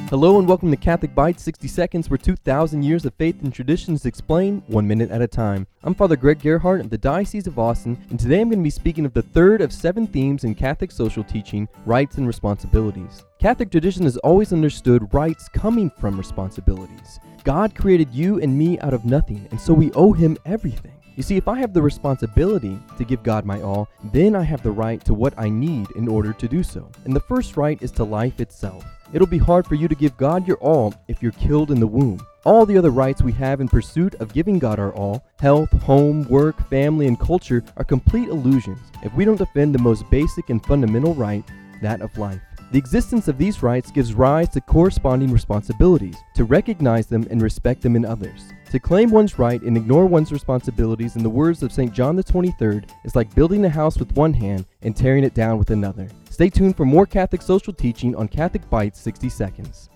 Hello and welcome to Catholic Bites 60 Seconds, where 2,000 years of faith and traditions explain 1 minute at a time. I'm Father Greg Gerhardt of the Diocese of Austin, and today I'm going to be speaking of the third of 7 themes in Catholic social teaching, rights and responsibilities. Catholic tradition has always understood rights coming from responsibilities. God created you and me out of nothing, and so we owe Him everything. You see, if I have the responsibility to give God my all, then I have the right to what I need in order to do so. And the first right is to life itself. It'll be hard for you to give God your all if you're killed in the womb. All the other rights we have in pursuit of giving God our all, health, home, work, family, and culture, are complete illusions if we don't defend the most basic and fundamental right, that of life. The existence of these rights gives rise to corresponding responsibilities, to recognize them and respect them in others. To claim one's right and ignore one's responsibilities, in the words of St. John the 23rd, is like building a house with one hand and tearing it down with another. Stay tuned for more Catholic social teaching on Catholic Bites 60 Seconds.